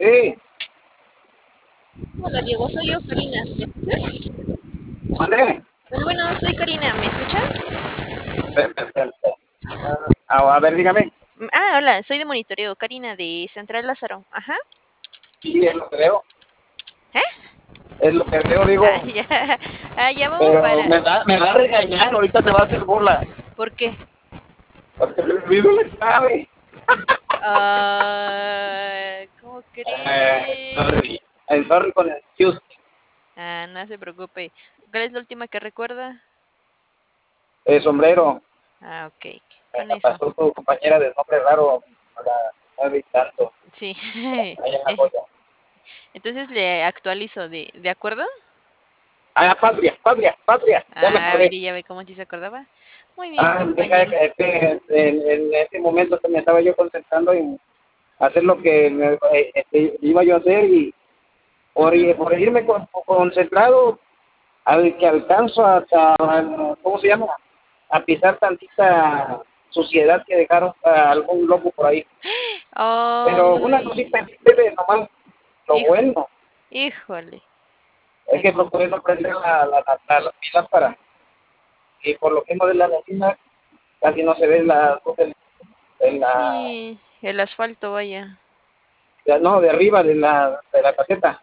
Sí, Hola Diego, soy yo, Karina. ¿Me escuchas? André. Bueno, soy Karina, ¿me escuchas? A ver, dígame. Hola, soy de monitoreo, Karina de Central Lázaro. Ajá. Sí, es lo que veo. ¿Eh? Es lo que veo, Ah, digo. ya. Ya vamos Pero para. me va a regañar. Ahorita te va a hacer burla. ¿Por qué? Porque le olvido la clave. ¿Cómo crees? Sorry. Sorry con el excuse. No se preocupe. ¿Cuál es la última que recuerda? El sombrero. Ok, Me con la eso. pasó tu compañera de nombre raro a la 9 y tanto. Sí. Allá en la joya. Entonces le actualizo, ¿de acuerdo? Patria, patria, patria. Ya me Mire, acordé. ya ve cómo sí se acordaba. Muy bien, Deja compañero. que en ese momento me estaba yo concentrando en hacer lo que iba yo a hacer y Ujú. por irme concentrado al que alcanzo hasta, ¿cómo se llama? A pisar tantita suciedad que dejaron algún loco por ahí. Pero una Ay, cosita leve, nomás lo hijo, bueno híjole. es que procuré no prender la lámpara y por lo mismo de la neblina casi no se ve la luz Sí, el asfalto, vaya. no, de arriba de la caseta.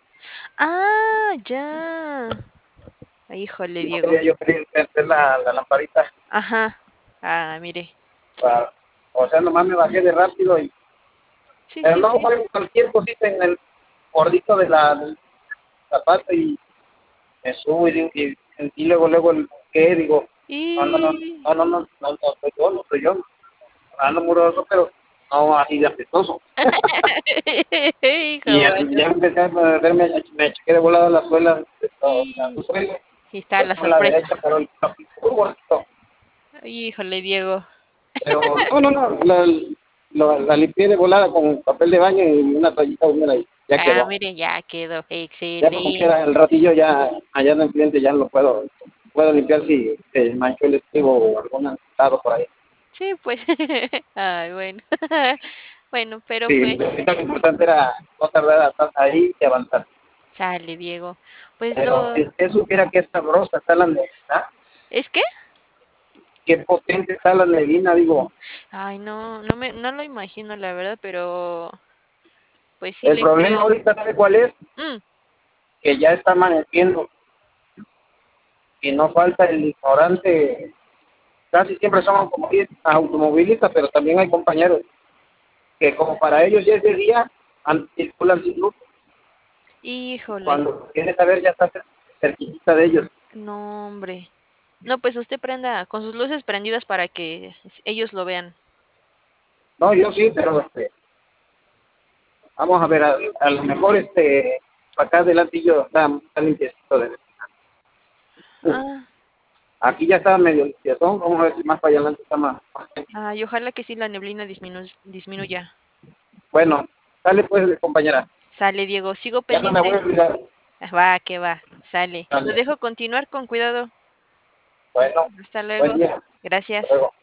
Ya. Ay, híjole, Y no Diego. quería yo prender la lamparita. Ajá. Mire. O sea, nomás me bajé de rápido Sí, pero sí, no sí. fue cualquier cosita en el gordito del zapato y me subo y luego el que digo, no, no, no, Y... no, no, no, no, no soy yo, no soy yo, ando muroso, pero no así de apetoso. Hijo, Y bueno. ya empecé a verme, me chequé de volada la suela, la Y... suela, y está fue la con la sorpresa. derecha, pero el muy bonito. Híjole, Diego. Pero no, no, no, la limpié de volada con papel de baño y una toallita húmeda y ya quedó. Mire, ya quedó. Ya como Excelente. quiera, el ratillo ya, allá en el cliente ya lo puedo limpiar si se manchó el estribo o algún lado por ahí. Sí, pues. Ay, bueno. Bueno, pero Sí, pues. ahorita lo importante era no tardar hasta ahí y avanzar. Sale, Diego. Pues Pero lo... si usted supiera que es sabrosa está la neblina, ¿Es que? qué potente está la neblina, digo. Ay, no lo imagino, la verdad, pero pues sí El le problema creo. ahorita, ¿sabe cuál es? Mm, Que ya está amaneciendo y no falta el ignorante. Casi siempre son automovilistas, pero también hay compañeros que como para ellos ya es de día, circulan sin luz. híjole, Cuando quieres saber ya está cerquita de ellos. no, hombre. No, pues usted prenda con sus luces prendidas para que ellos lo vean. No, yo sí, pero vamos a ver, a lo mejor para acá adelantillo está limpiecito Ah, aquí ya está medio limpiezón, vamos a ver si más para allá adelante está más. y ojalá que sí la neblina disminuya. Bueno, sale pues compañera, Sale, Diego, sigo ya no me voy a pendiente. olvidar. Va, que va, sale. Lo Sale. dejo continuar con cuidado. Bueno, Hasta buen luego. día. Hasta Gracias. luego.